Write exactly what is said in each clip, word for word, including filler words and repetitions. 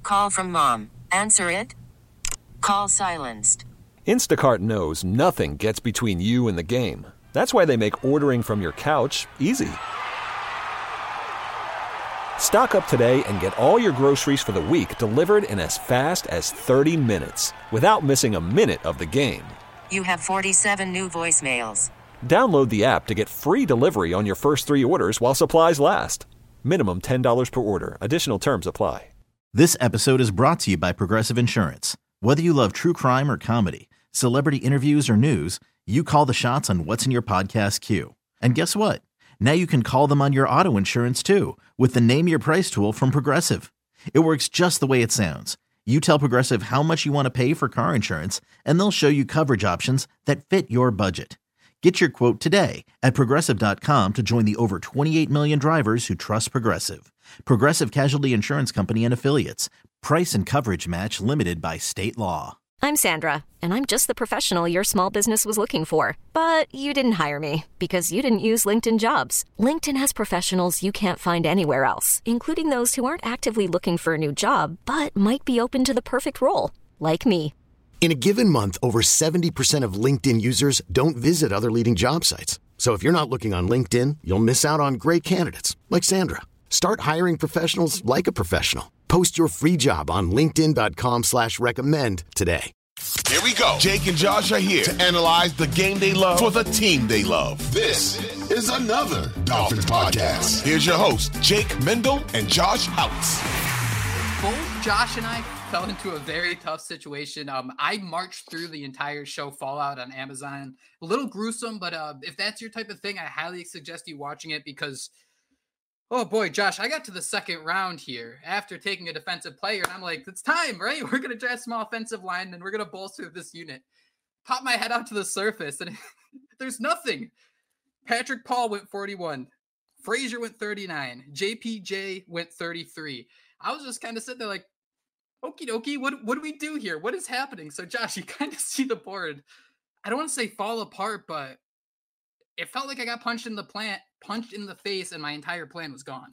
Call from mom. Answer it. Call silenced. Instacart knows nothing gets between you and the game. That's why they make ordering from your couch easy. Stock up today and get all your groceries for the week delivered in as fast as thirty minutes without missing a minute of the game. You have forty-seven new voicemails. Download the app to get free delivery on your first three orders while supplies last. Minimum ten dollars per order. Additional terms apply. This episode is brought to you by Progressive Insurance. Whether you love true crime or comedy, celebrity interviews or news, you call the shots on what's in your podcast queue. And guess what? Now you can call them on your auto insurance too with the Name Your Price tool from Progressive. It works just the way it sounds. You tell Progressive how much you want to pay for car insurance, and they'll show you coverage options that fit your budget. Get your quote today at Progressive dot com to join the over twenty-eight million drivers who trust Progressive. Progressive Casualty Insurance Company and Affiliates. Price and coverage match limited by state law. I'm Sandra, and I'm just the professional your small business was looking for. But you didn't hire me because you didn't use LinkedIn Jobs. LinkedIn has professionals you can't find anywhere else, including those who aren't actively looking for a new job, but might be open to the perfect role, like me. In a given month, over seventy percent of LinkedIn users don't visit other leading job sites. So if you're not looking on LinkedIn, you'll miss out on great candidates like Sandra. Start hiring professionals like a professional. Post your free job on linkedin dot com slash recommend today. Here we go. Jake and Josh are here to analyze the game they love for the team they love. This is another Dolphins podcast. Here's your host, Jake Mendel and Josh Houtz. Both Josh and I fell into a very tough situation. Um, I marched through the entire show Fallout on Amazon. A little gruesome, but uh, if that's your type of thing, I highly suggest you watching it because, oh boy, Josh, I got to the second round here after taking a defensive player, and I'm like, it's time, right? We're going to draft some offensive line, and we're going to bolster this unit. Pop my head out to the surface, and there's nothing. Patrick Paul went forty-one. Frazier went thirty-nine. J P J went thirty-three. I was just kind of sitting there like, okie dokie, what, what do we do here? What is happening? So, Josh, you kind of see the board. I don't want to say fall apart, but it felt like I got punched in the plant, punched in the face, and my entire plan was gone.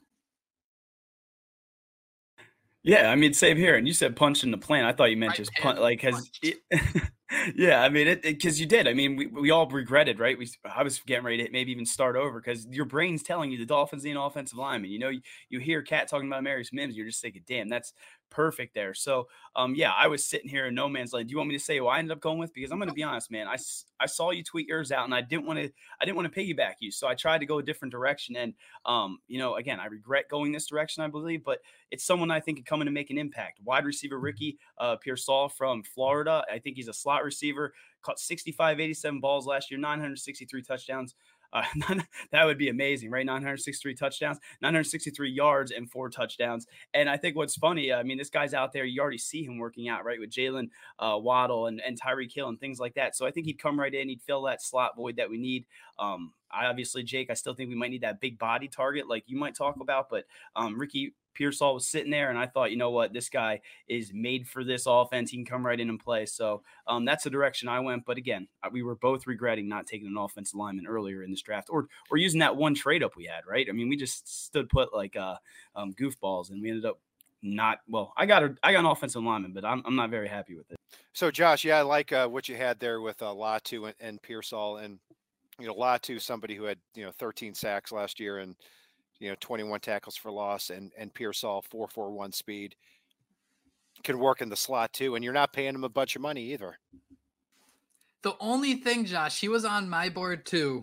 Yeah, I mean, same here. And you said punch in the plant. I thought you meant right, just punch, like, has it, yeah, I mean, it because you did. I mean, we, we all regretted, right? We I was getting ready to maybe even start over because your brain's telling you the Dolphins need an offensive lineman. You know, you, you hear Cat talking about Marius Mims, you're just thinking, damn, that's perfect there. So, um, yeah, I was sitting here in no man's land. Do you want me to say who I ended up going with? Because I'm going to be honest, man. I, I saw you tweet yours out, and I didn't want to. I didn't want to piggyback you, so I tried to go a different direction. And, um, you know, again, I regret going this direction, I believe, but it's someone I think could come in and make an impact. Wide receiver Ricky uh, Pearsall from Florida. I think he's a slot receiver. Caught sixty-five, eighty-seven balls last year, nine hundred sixty-three touchdowns. Uh, that would be amazing, right? nine hundred sixty-three touchdowns, nine hundred sixty-three yards, and four touchdowns. And I think what's funny, I mean, this guy's out there. You already see him working out, right, with Jalen uh, Waddle and, and Tyreek Hill and things like that. So I think he'd come right in. He'd fill that slot void that we need. Um, I obviously, Jake, I still think we might need that big body target like you might talk about. But um, Ricky Pearsall was sitting there, and I thought, you know what, this guy is made for this offense. He can come right in and play. So um, that's the direction I went. But again, we were both regretting not taking an offensive lineman earlier in this draft, or or using that one trade up we had, right? I mean, we just stood put like uh, um, goofballs, and we ended up not. Well, I got a, I got an offensive lineman, but I'm I'm not very happy with it. So Josh, yeah, I like uh, what you had there with uh, Latu and, and Pearsall, and you know, Latu, somebody who had you know thirteen sacks last year and you know, twenty-one tackles for loss, and, and Pearsall four four one speed, can work in the slot too. And you're not paying him a bunch of money either. The only thing, Josh, he was on my board too.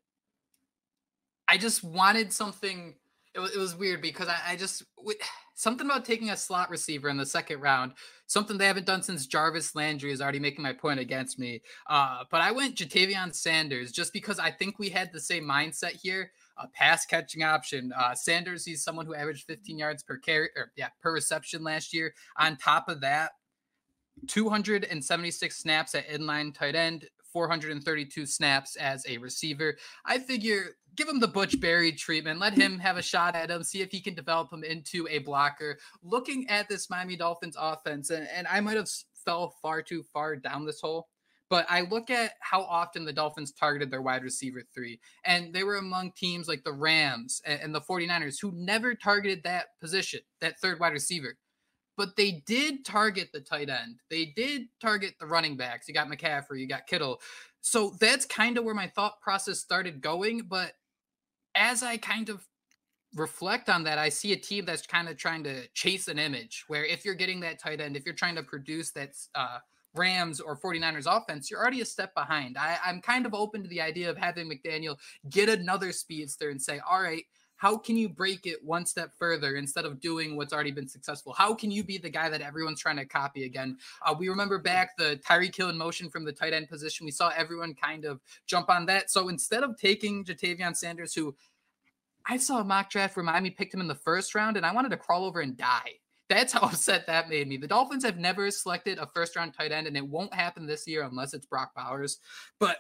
I just wanted something. It was, it was weird because I, I just, something about taking a slot receiver in the second round, something they haven't done since Jarvis Landry is already making my point against me. Uh, but I went Jatavion Sanders just because I think we had the same mindset here. A pass catching option. Uh, Sanders, he's someone who averaged fifteen yards per carry, or yeah, per reception last year. On top of that, two hundred seventy-six snaps at inline tight end, four hundred thirty-two snaps as a receiver. I figure give him the Butch Berry treatment. Let him have a shot at him. See if he can develop him into a blocker. Looking at this Miami Dolphins offense, and, and I might have fell far too far down this hole, but I look at how often the Dolphins targeted their wide receiver three, and they were among teams like the Rams and, and the 49ers who never targeted that position, that third wide receiver. but they did target the tight end. They did target the running backs. You got McCaffrey, you got Kittle. So that's kind of where my thought process started going. But as I kind of reflect on that, I see a team that's kind of trying to chase an image where if you're getting that tight end, if you're trying to produce that uh, Rams or 49ers offense, you're already a step behind. I, I'm kind of open to the idea of having McDaniel get another speedster and say, all right, how can you break it one step further instead of doing what's already been successful? How can you be the guy that everyone's trying to copy again? Uh, we remember back the Tyreek Hill in motion from the tight end position. We saw everyone kind of jump on that. So instead of taking Ja'Tavion Sanders, who I saw a mock draft where Miami picked him in the first round, and I wanted to crawl over and die. That's how upset that made me. The Dolphins have never selected a first-round tight end, and it won't happen this year unless it's Brock Bowers. But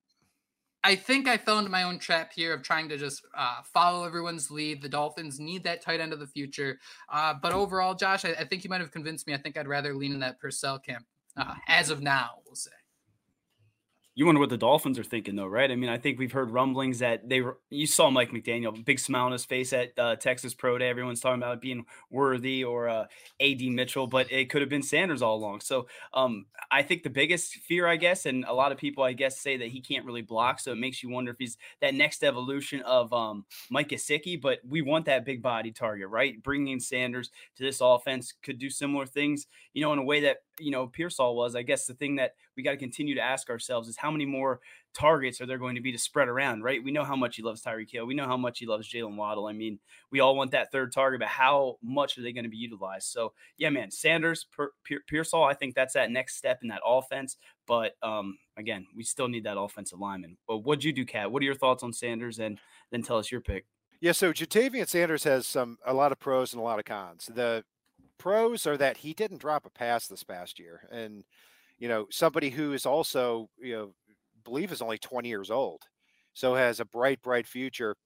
I think I fell into my own trap here of trying to just uh, follow everyone's lead. The Dolphins need that tight end of the future. Uh, but overall, Josh, I, I think you might have convinced me. I think I'd rather lean in that Purcell camp uh, as of now, we'll say. You wonder what the Dolphins are thinking, though, right? I mean, I think we've heard rumblings that they were. You saw Mike McDaniel, big smile on his face at uh, Texas Pro Day. Everyone's talking about it being Worthy or uh, A D Mitchell, but it could have been Sanders all along. So um, I think the biggest fear, I guess, and a lot of people, I guess, say that he can't really block. So it makes you wonder if he's that next evolution of um, Mike Gesicki. But we want that big body target, right? Bringing in Sanders to this offense could do similar things, you know, in a way that, you know, Pearsall was. I guess the thing that we got to continue to ask ourselves is how many more targets are there going to be to spread around, right? We know how much he loves Tyreek Hill. We know how much he loves Jalen Waddle. I mean, we all want that third target, but how much are they going to be utilized? So, yeah, man, Sanders, Pe- Pearsall, I think that's that next step in that offense. But, um, again, we still need that offensive lineman. But what'd you do, Kat? What are your thoughts on Sanders? And then tell us your pick. Yeah, so Ja'Tavion Sanders has some a lot of pros and a lot of cons. The pros are that he didn't drop a pass this past year. And, you know, somebody who is also, you know, believe is only twenty years old, so has a bright, bright future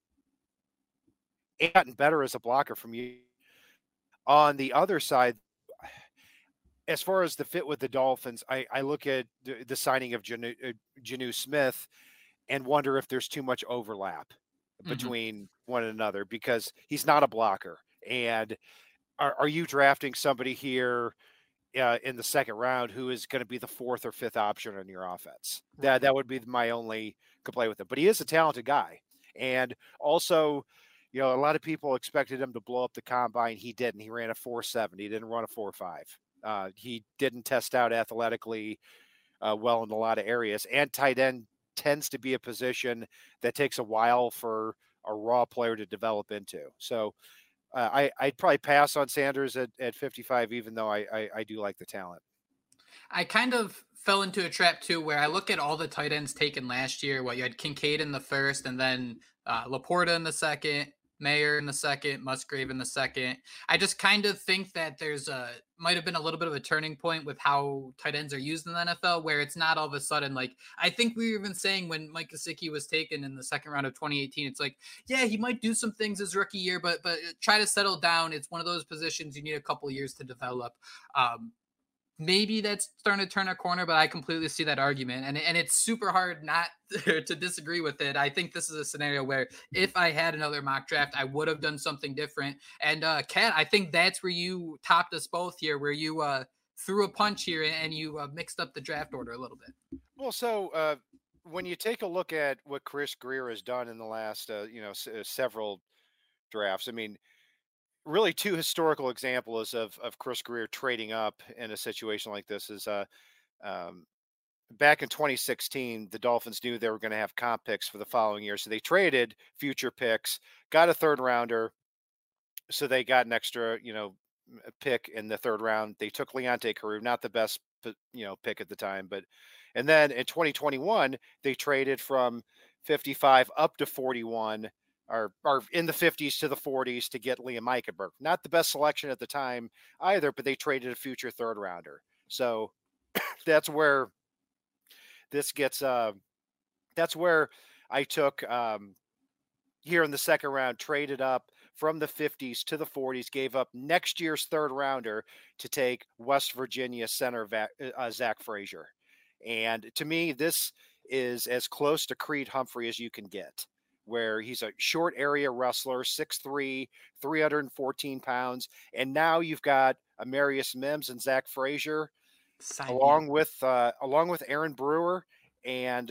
and gotten better as a blocker from you. On the other side, as far as the fit with the Dolphins, I, I look at the, the signing of Jonnu, uh, Jonnu Smith and wonder if there's too much overlap mm-hmm. between one another because he's not a blocker. And are, are you drafting somebody here Uh, in the second round who is going to be the fourth or fifth option on your offense? That that would be my only complaint with him. But he is a talented guy. And also, you know, a lot of people expected him to blow up the combine. He didn't. He ran a four seven. He didn't run a four five. Uh, he didn't test out athletically uh, well in a lot of areas. And tight end tends to be a position that takes a while for a raw player to develop into. So Uh, I, I'd probably pass on Sanders at, at fifty-five, even though I, I, I do like the talent. I kind of fell into a trap too, where I look at all the tight ends taken last year. What you had Kincaid in the first, and then uh, Laporta in the second, Mayer in the second, Musgrave in the second. I just kind of think that there's a might have been a little bit of a turning point with how tight ends are used in the N F L, where it's not all of a sudden like I think we were even saying when Mike Gesicki was taken in the second round of twenty eighteen. It's like, yeah, he might do some things his rookie year, but but try to settle down. It's one of those positions you need a couple years to develop. Um, Maybe that's starting to turn a corner, but I completely see that argument. And, and it's super hard not to disagree with it. I think this is a scenario where if I had another mock draft, I would have done something different. And uh, Kat, I think that's where you topped us both here, where you uh, threw a punch here and you uh, mixed up the draft order a little bit. Well, so uh, when you take a look at what Chris Grier has done in the last, uh, you know, s- several drafts, I mean, really two historical examples of, of Chris Grier trading up in a situation like this is uh, um, back in twenty sixteen, the Dolphins knew they were going to have comp picks for the following year. So they traded future picks, got a third rounder. So they got an extra, you know, pick in the third round. They took Leonte Carroo, not the best, you know, pick at the time, but, and then in twenty twenty-one, they traded from fifty-five up to forty-one. Are, are in the fifties to the forties to get Liam Eichenberg. Not the best selection at the time either, but they traded a future third rounder. So that's where this gets, uh, that's where I took um, here in the second round, traded up from the fifties to the forties, gave up next year's third rounder to take West Virginia center uh, Zach Frazier. And to me, this is as close to Creed Humphrey as you can get, where he's a short area wrestler, six three, three hundred fourteen pounds. And now you've got Amarius Mims and Zach Frazier, Sign along me. with uh, along with Aaron Brewer and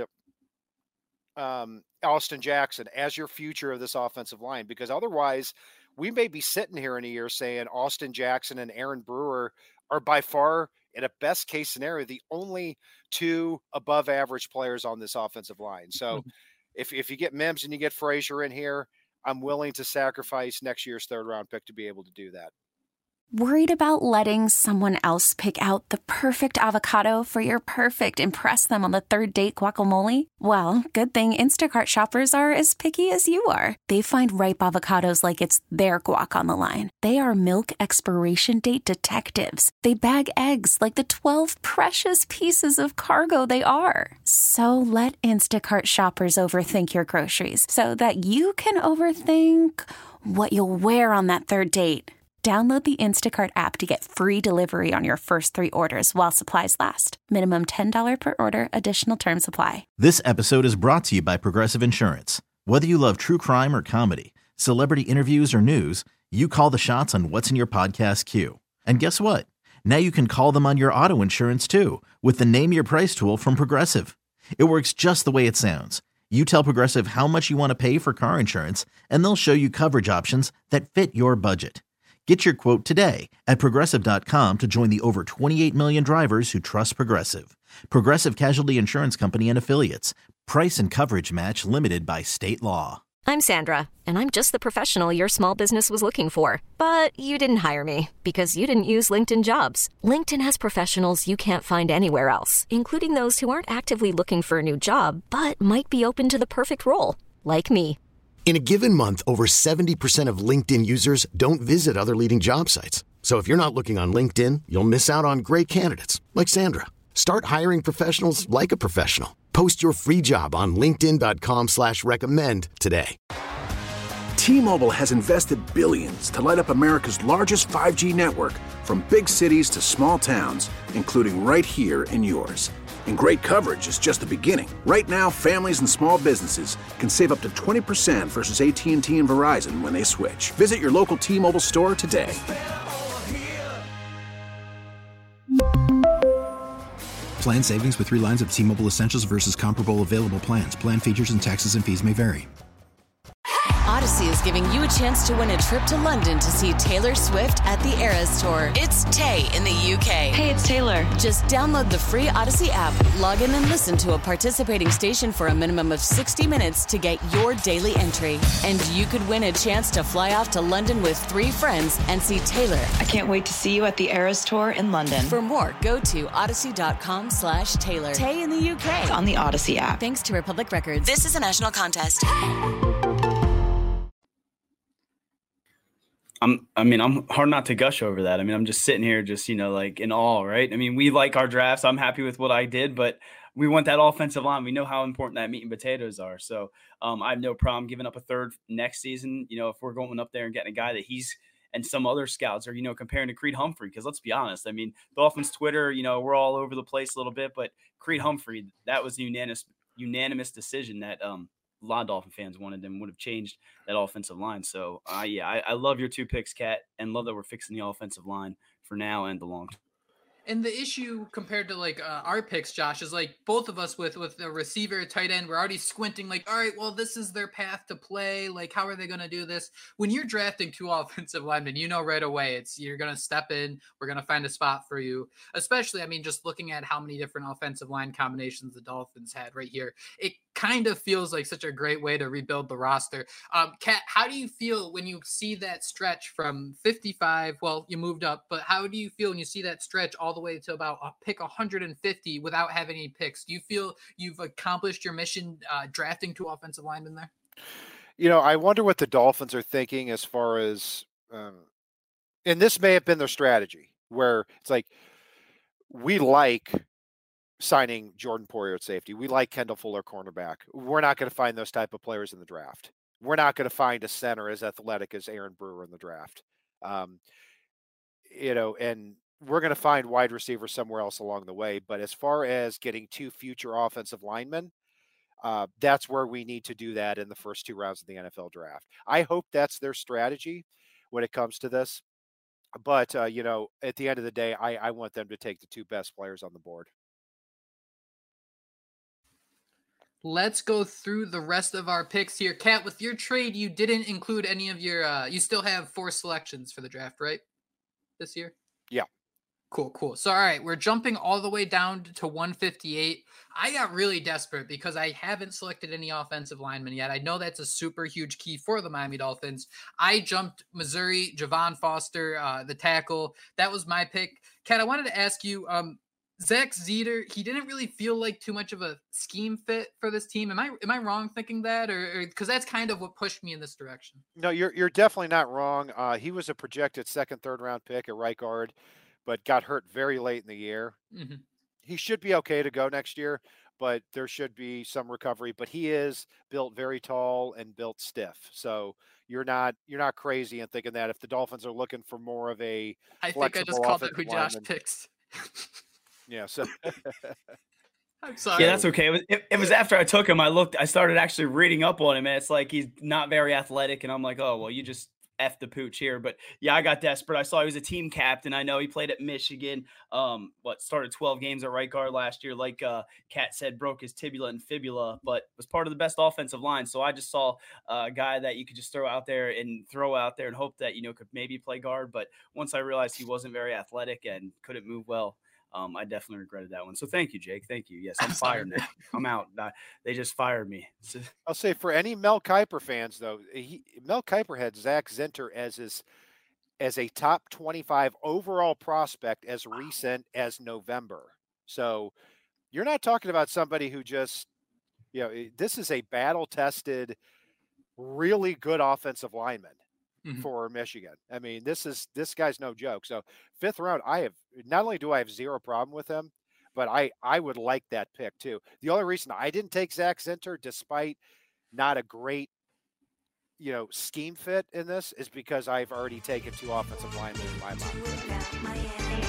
um, Austin Jackson as your future of this offensive line. Because otherwise, we may be sitting here in a year saying Austin Jackson and Aaron Brewer are by far, in a best case scenario, the only two above average players on this offensive line. So if, if you get Mims and you get Frazier in here, I'm willing to sacrifice next year's third round pick to be able to do that. Worried about letting someone else pick out the perfect avocado for your perfect impress them on the third date guacamole? Well, good thing Instacart shoppers are as picky as you are. They find ripe avocados like it's their guac on the line. They are milk expiration date detectives. They bag eggs like the twelve precious pieces of cargo they are. So let Instacart shoppers overthink your groceries so that you can overthink what you'll wear on that third date. Download the Instacart app to get free delivery on your first three orders while supplies last. Minimum ten dollars per order. Additional terms apply. This episode is brought to you by Progressive Insurance. Whether you love true crime or comedy, celebrity interviews or news, you call the shots on what's in your podcast queue. And guess what? Now you can call them on your auto insurance too with the Name Your Price tool from Progressive. It works just the way it sounds. You tell Progressive how much you want to pay for car insurance, and they'll show you coverage options that fit your budget. Get your quote today at Progressive dot com to join the over twenty-eight million drivers who trust Progressive. Progressive Casualty Insurance Company and Affiliates. Price and coverage match limited by state law. I'm Sandra, and I'm just the professional your small business was looking for. But you didn't hire me because you didn't use LinkedIn Jobs. LinkedIn has professionals you can't find anywhere else, including those who aren't actively looking for a new job, but might be open to the perfect role, like me. In a given month, over seventy percent of LinkedIn users don't visit other leading job sites. So if you're not looking on LinkedIn, you'll miss out on great candidates like Sandra. Start hiring professionals like a professional. Post your free job on linkedin dot com slash recommend today. T-Mobile has invested billions to light up America's largest five G network, from big cities to small towns, including right here in yours. And great coverage is just the beginning. Right now, families and small businesses can save up to twenty percent versus A T and T and Verizon when they switch. Visit your local T-Mobile store today. Plan savings with three lines of T-Mobile Essentials versus comparable available plans. Plan features and taxes and fees may vary. Odyssey is giving you a chance to win a trip to London to see Taylor Swift at the Eras Tour. It's Tay in the U K. Hey, it's Taylor. Just download the free Odyssey app, log in and listen to a participating station for a minimum of sixty minutes to get your daily entry. And you could win a chance to fly off to London with three friends and see Taylor. I can't wait to see you at the Eras Tour in London. For more, go to odyssey.com slash Taylor. Tay in the U K. It's on the Odyssey app. Thanks to Republic Records. This is a national contest. I'm, I mean, I'm hard not to gush over that. I mean, I'm just sitting here just, you know, like in awe, right? I mean, we like our drafts. I'm happy with what I did, but we want that offensive line. We know how important that meat and potatoes are. So um, I have no problem giving up a third next season. You know, if we're going up there and getting a guy that he's and some other scouts are, you know, comparing to Creed Humphrey, because let's be honest. I mean, Dolphins Twitter, you know, we're all over the place a little bit, but Creed Humphrey, that was a unanimous, unanimous decision that um, a lot of Dolphin fans wanted and would have changed that offensive line. So, uh, yeah, I, I love your two picks, Kat, and love that we're fixing the offensive line for now and the long term. And the issue compared to like uh, our picks, Josh, is like both of us with with the receiver, tight end, we're already squinting like, all right, well, this is their path to play. Like, how are they going to do this? When you're drafting two offensive linemen, you know right away it's you're going to step in. We're going to find a spot for you. Especially, I mean, just looking at how many different offensive line combinations the Dolphins had right here, it kind of feels like such a great way to rebuild the roster. Um, Kat, how do you feel when you see that stretch from fifty-five? Well, you moved up, but how do you feel when you see that stretch all the way to about a pick one hundred fifty without having any picks? Do you feel you've accomplished your mission uh, drafting two offensive linemen there? You know, I wonder what the Dolphins are thinking as far as, um, and this may have been their strategy, where it's like, we like signing Jordan Poyer at safety. We like Kendall Fuller cornerback. We're not going to find those type of players in the draft. We're not going to find a center as athletic as Aaron Brewer in the draft. Um, you know, and we're going to find wide receivers somewhere else along the way. But as far as getting two future offensive linemen, uh, that's where we need to do that in the first two rounds of the N F L draft. I hope that's their strategy when it comes to this. But, uh, you know, at the end of the day, I, I want them to take the two best players on the board. Let's go through the rest of our picks here. Kat, with your trade, you didn't include any of your, uh, you still have four selections for the draft, right? This year? Yeah. Cool, cool. So, all right, we're jumping all the way down to one fifty-eight. I got really desperate because I haven't selected any offensive linemen yet. I know that's a super huge key for the Miami Dolphins. I jumped Missouri, Javon Foster, uh, the tackle. That was my pick. Kat, I wanted to ask you, um, Zach Zeter, he didn't really feel like too much of a scheme fit for this team. Am I am I wrong thinking that, or because that's kind of what pushed me in this direction? No, you're you're definitely not wrong. Uh, he was a projected second, third round pick at right guard, but got hurt very late in the year. Mm-hmm. He should be okay to go next year, but there should be some recovery. But he is built very tall and built stiff, so you're not you're not crazy in thinking that if the Dolphins are looking for more of a I think I just called it who Josh picks. Yeah, so I'm sorry. Yeah, that's okay. It was, it, it was after I took him, I looked, I started actually reading up on him, and it's like he's not very athletic, and I'm like, oh, well, you just F the pooch here. But yeah, I got desperate. I saw he was a team captain. I know he played at Michigan. Um, what started twelve games at right guard last year. Like uh, Kat said, broke his tibia and fibula, but was part of the best offensive line. So I just saw uh, a guy that you could just throw out there and throw out there and hope that, you know, could maybe play guard. But once I realized he wasn't very athletic and couldn't move well, Um, I definitely regretted that one. So thank you, Jake. Thank you. Yes, I'm, I'm fired now. I'm out. Uh, they just fired me. So, I'll say for any Mel Kiper fans, though, he, Mel Kiper had Zach Zinter as his as a top twenty-five overall prospect as recent as November. So you're not talking about somebody who just, you know, this is a battle-tested, really good offensive lineman. Mm-hmm. For Michigan. I mean, this is this guy's no joke. So fifth round, I have not only do I have zero problem with him, but I I would like that pick too. The only reason I didn't take Zach Zinter, despite not a great, you know, scheme fit in this, is because I've already taken two offensive linemen in my mind.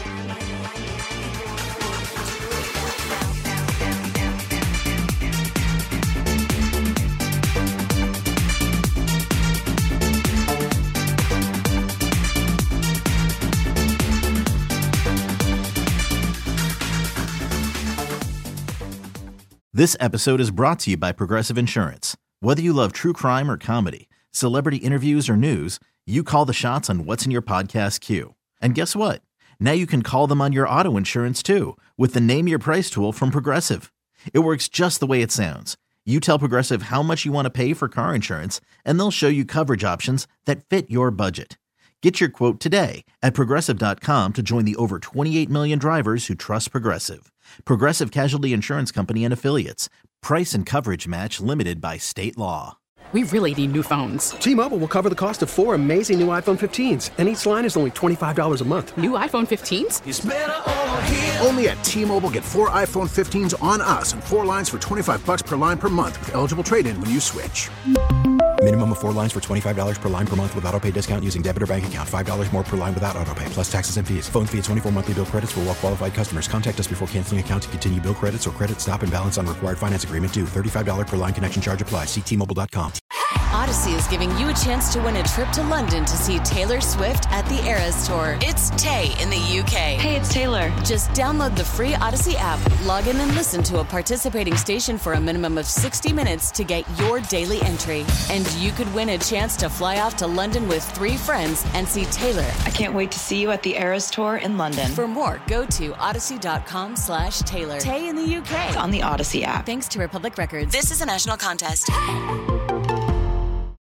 This episode is brought to you by Progressive Insurance. Whether you love true crime or comedy, celebrity interviews or news, you call the shots on what's in your podcast queue. And guess what? Now you can call them on your auto insurance too with the Name Your Price tool from Progressive. It works just the way it sounds. You tell Progressive how much you want to pay for car insurance, and they'll show you coverage options that fit your budget. Get your quote today at Progressive dot com to join the over twenty-eight million drivers who trust Progressive. Progressive Casualty Insurance Company and Affiliates. Price and coverage match limited by state law. We really need new phones. T-Mobile will cover the cost of four amazing new iPhone fifteens, and each line is only twenty-five dollars a month. New iPhone fifteens? It's better over here. Only at T-Mobile, get four iPhone fifteens on us and four lines for twenty-five dollars per line per month with eligible trade-in when you switch. Minimum of four lines for twenty-five dollars per line per month with autopay discount using debit or bank account. five dollars more per line without autopay, plus taxes and fees. Phone fee at twenty-four monthly bill credits for well-qualified customers. Contact us before canceling account to continue bill credits or credit stop and balance on required finance agreement due. thirty-five dollars per line connection charge applies. See T Mobile dot com. Odyssey is giving you a chance to win a trip to London to see Taylor Swift at the Eras Tour. It's Tay in the U K. Hey, it's Taylor. Just download the free Odyssey app, log in and listen to a participating station for a minimum of sixty minutes to get your daily entry. And you could win a chance to fly off to London with three friends and see Taylor. I can't wait to see you at the Eras Tour in London. For more, go to odyssey dot com slash Taylor. Tay in the U K. It's on the Odyssey app. Thanks to Republic Records. This is a national contest.